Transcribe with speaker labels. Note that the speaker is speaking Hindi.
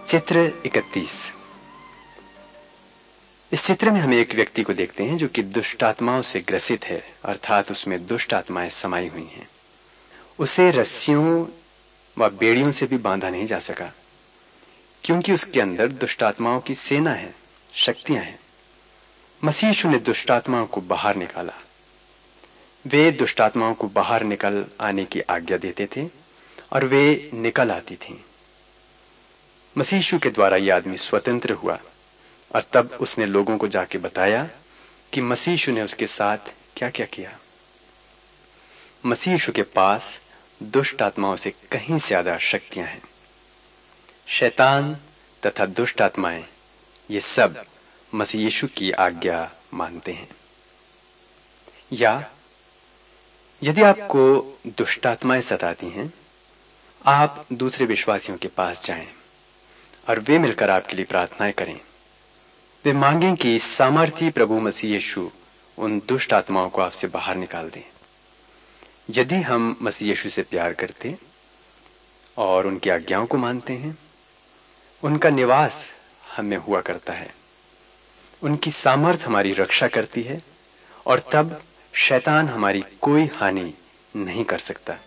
Speaker 1: चित्र 31। इस चित्र में हम एक व्यक्ति को देखते हैं जो कि दुष्ट आत्माओं से ग्रसित है, अर्थात उसमें दुष्ट आत्माएं समाई हुई हैं। उसे रस्सियों व बेड़ियों से भी बांधा नहीं जा सका, क्योंकि उसके अंदर दुष्ट आत्माओं की सेना है, शक्तियां हैं। मसीह यीशु ने दुष्ट आत्माओं को बाहर निकाला। वे दुष्ट आत्माओं को बाहर निकल आने की आज्ञा देते थे और वे निकल आती थीं। मसीह यीशु के द्वारा यह आदमी स्वतंत्र हुआ और तब उसने लोगों को जाके बताया कि मसीह यीशु ने उसके साथ क्या क्या किया। मसीह यीशु के पास दुष्ट आत्माओं से कहीं ज्यादा शक्तियां हैं। शैतान तथा दुष्ट आत्माएं ये सब मसीह यीशु की आज्ञा मानते हैं। या यदि आपको दुष्ट आत्माएं सताती हैं, आप दूसरे विश्वासियों के पास जाएं और वे मिलकर आपके लिए प्रार्थनाएं करें। वे मांगें कि सामर्थी प्रभु मसीह यीशु उन दुष्ट आत्माओं को आपसे बाहर निकाल दें। यदि हम मसीह यीशु से प्यार करते और उनकी आज्ञाओं को मानते हैं, उनका निवास हमें हुआ करता है, उनकी सामर्थ हमारी रक्षा करती है और तब शैतान हमारी कोई हानि नहीं कर सकता।